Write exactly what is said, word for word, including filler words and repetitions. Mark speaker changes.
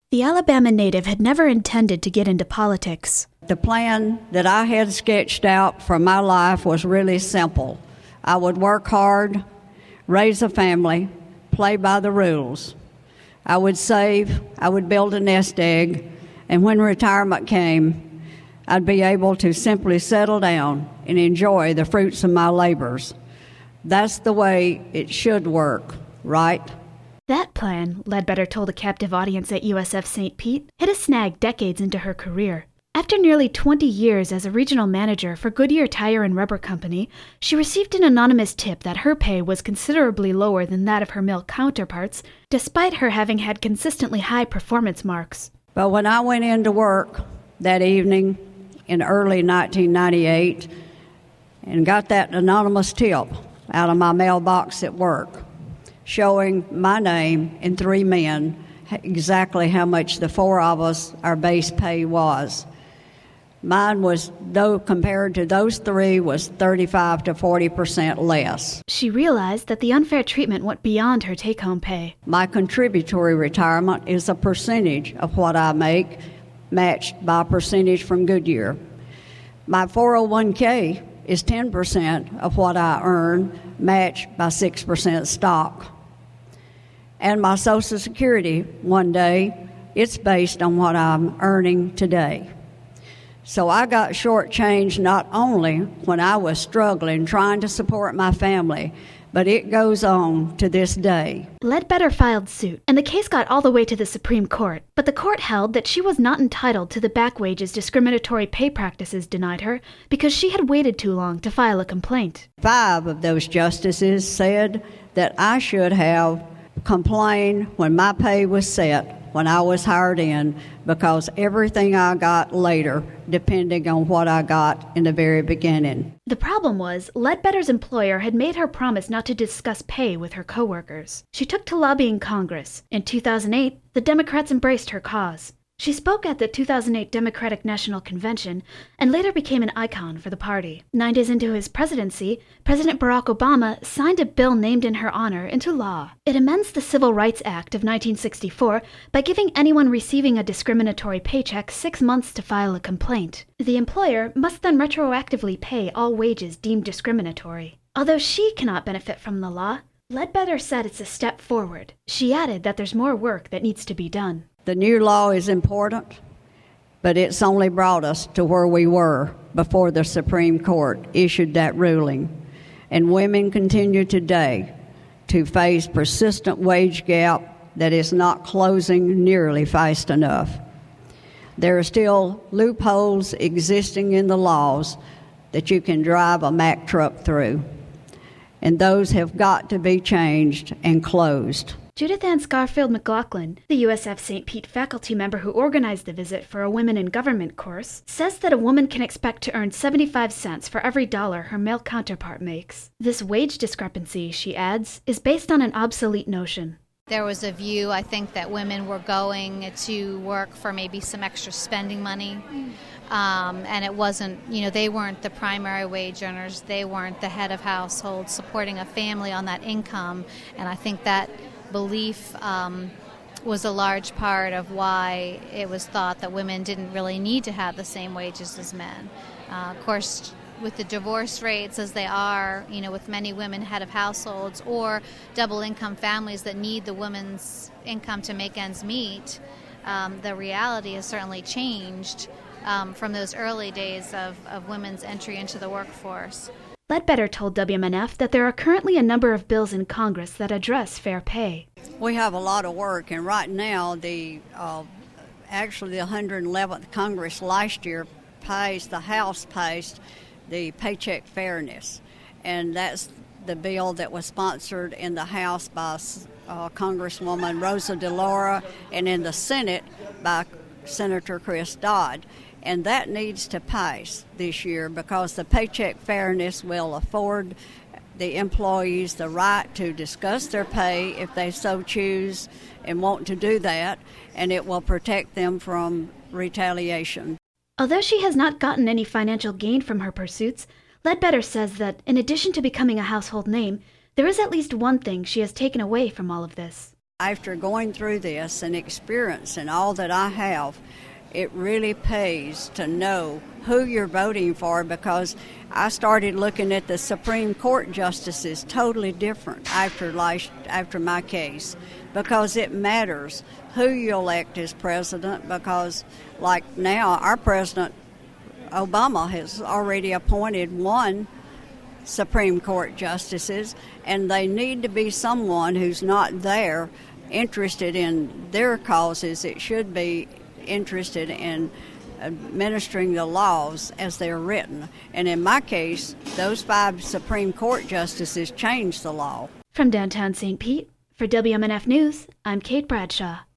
Speaker 1: The Alabama native had never intended to get into politics.
Speaker 2: The plan that I had sketched out for my life was really simple. I would work hard, raise a family, play by the rules. I would save, I would build a nest egg, and when retirement came, I'd be able to simply settle down and enjoy the fruits of my labors. That's the way it should work, right?
Speaker 1: That plan, Ledbetter told a captive audience at U S F Saint Pete, hit a snag decades into her career. After nearly twenty years as a regional manager for Goodyear Tire and Rubber Company, she received an anonymous tip that her pay was considerably lower than that of her male counterparts, despite her having had consistently high performance marks.
Speaker 2: But when I went into work that evening in early nineteen ninety-eight and got that anonymous tip out of my mailbox at work, showing my name and three men exactly how much the four of us, our base pay was. Mine was, though compared to those three, was thirty-five to forty percent less.
Speaker 1: She realized that the unfair treatment went beyond her take-home pay.
Speaker 2: My contributory retirement is a percentage of what I make, matched by a percentage from Goodyear. My four oh one k is ten percent of what I earn, matched by six percent stock. And my Social Security, one day, it's based on what I'm earning today. So I got shortchanged not only when I was struggling, trying to support my family, but it goes on to this day.
Speaker 1: Ledbetter filed suit, and the case got all the way to the Supreme Court, but the court held that she was not entitled to the back wages discriminatory pay practices denied her because she had waited too long to file a complaint.
Speaker 2: Five of those justices said that I should have complained when my pay was set, when I was hired in, because everything I got later depending on what I got in the very beginning.
Speaker 1: The problem was, Ledbetter's employer had made her promise not to discuss pay with her coworkers. She took to lobbying Congress. In two thousand eight, the Democrats embraced her cause. She spoke at the two thousand eight Democratic National Convention and later became an icon for the party. Nine days into his presidency, President Barack Obama signed a bill named in her honor into law. It amends the Civil Rights Act of nineteen sixty-four by giving anyone receiving a discriminatory paycheck six months to file a complaint. The employer must then retroactively pay all wages deemed discriminatory. Although she cannot benefit from the law, Ledbetter said it's a step forward. She added that there's more work that needs to be done.
Speaker 2: The new law is important, but it's only brought us to where we were before the Supreme Court issued that ruling. And women continue today to face persistent wage gap that is not closing nearly fast enough. There are still loopholes existing in the laws that you can drive a Mack truck through, and those have got to be changed and closed.
Speaker 1: Judith Ann Scarfield McLaughlin, the U S F Saint Pete faculty member who organized the visit for a Women in Government course, says that a woman can expect to earn seventy-five cents for every dollar her male counterpart makes. This wage discrepancy, she adds, is based on an obsolete notion.
Speaker 3: There was a view, I think, that women were going to work for maybe some extra spending money. Um, and it wasn't, you know, they weren't the primary wage earners. They weren't the head of household supporting a family on that income. And I think that belief um, was a large part of why it was thought that women didn't really need to have the same wages as men. Uh, of course, with the divorce rates as they are, you know, with many women head of households or double income families that need the woman's income to make ends meet, um, the reality has certainly changed um, from those early days of, of women's entry into the workforce.
Speaker 1: Ledbetter told W M N F that there are currently a number of bills in Congress that address fair pay.
Speaker 2: We have a lot of work, and right now, the uh, actually the one hundred eleventh Congress last year passed, the House passed the Paycheck Fairness, and that's the bill that was sponsored in the House by uh, Congresswoman Rosa DeLauro and in the Senate by Senator Chris Dodd. And that needs to pass this year because the Paycheck Fairness will afford the employees the right to discuss their pay if they so choose and want to do that, and it will protect them from retaliation.
Speaker 1: Although she has not gotten any financial gain from her pursuits, Ledbetter says that, in addition to becoming a household name, there is at least one thing she has taken away from all of this.
Speaker 2: After going through this and experiencing all that I have, it really pays to know who you're voting for, because I started looking at the Supreme Court justices totally different after last, after my case, because it matters who you elect as president, because like now our president Obama has already appointed one Supreme Court justices, and they need to be someone who's not there interested in their causes. It should be interested in administering the laws as they're written. And in my case, those five Supreme Court justices changed the law.
Speaker 1: From downtown Saint Pete, for W M N F News, I'm Kate Bradshaw.